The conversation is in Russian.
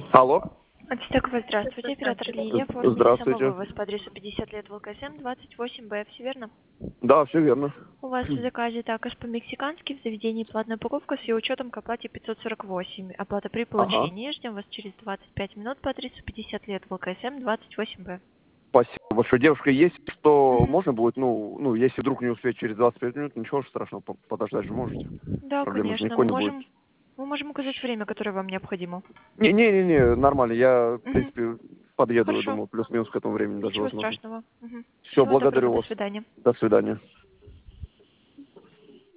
Алло. Антистеково, здравствуйте, оператор Лилия, оформили Здравствуйте. самовывоз по адресу 50 лет ВЛКСМ, 28Б, все верно? Да, все верно. У вас в заказе також по-мексикански в заведении платная покупка с ее учетом к оплате 548. Оплата при Ага. получении. Ждем вас через 25 минут по адресу 50 лет ВЛКСМ, 28Б. Спасибо большое. Девушка, есть что Мгм. можно будет, если вдруг не успеть через 25 минут, ничего страшного, подождать же можете. Да, Проблемы же конечно, никакой мы не будет. можем указать время, которое вам необходимо. Не, нормально. Я, в Мгм. принципе, подъеду, я Хорошо, думаю, плюс-минус к этому времени даже ничего возможно. страшного. Мгм. Все, Всего доброго, благодарю до вас. свидания. До свидания.